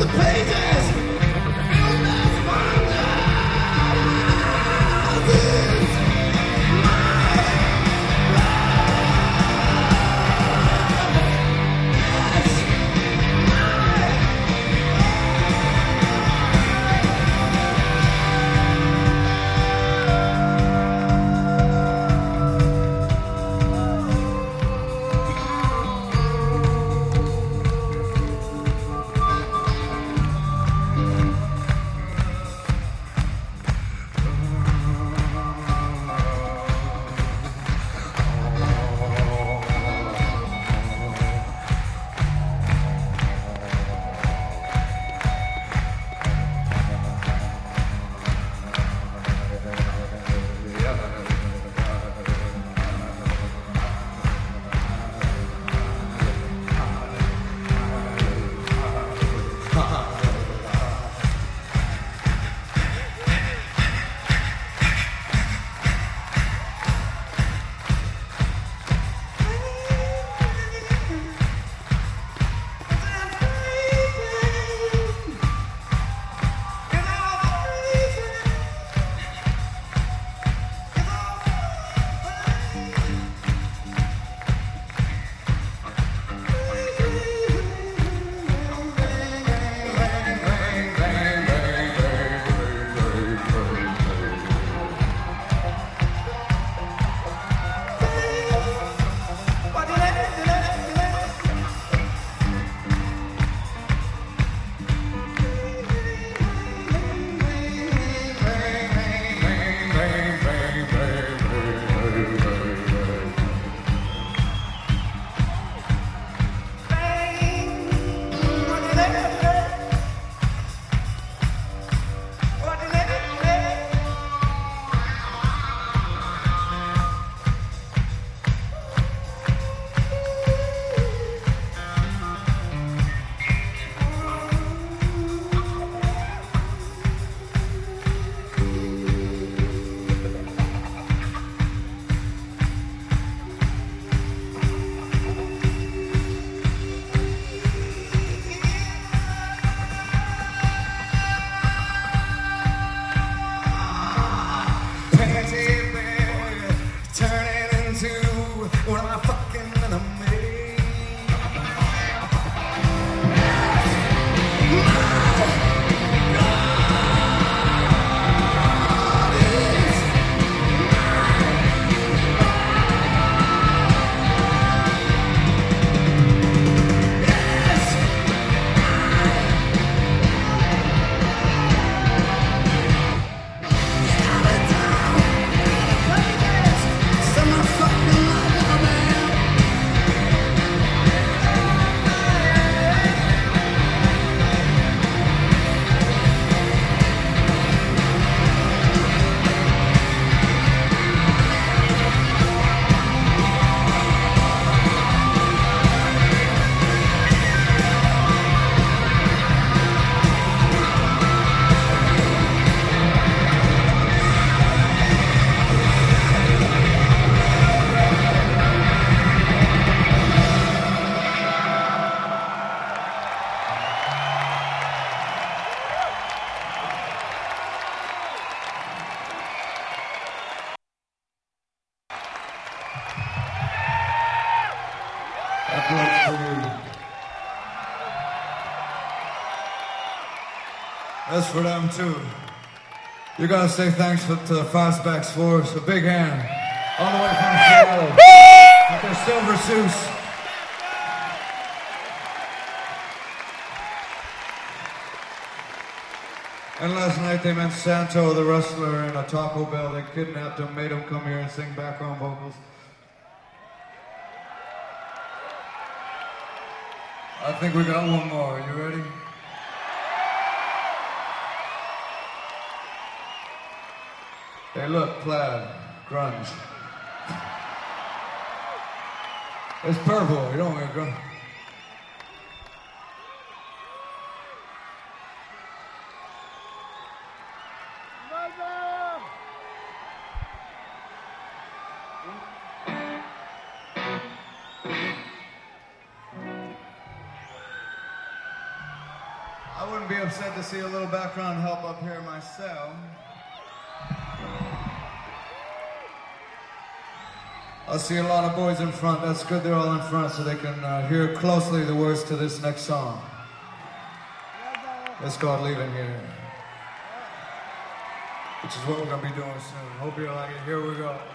That's for them too. You gotta say thanks to the Fastbacks for us. A big hand. All the way from Seattle. With their silver suits. And last night they met Santo, the wrestler, in a Taco Bell. They kidnapped him, made him come here and sing background vocals. I think we got one more. You ready? Hey, look, plaid, grunge. It's purple. You don't want to grunge. I I wouldn't be upset to see a little background help up here myself. I see a lot of boys in front. That's good they're all in front so they can hear closely the words to this next song. It's called Leaving Here, which is what we're going to be doing soon. Hope you like it. Here we go.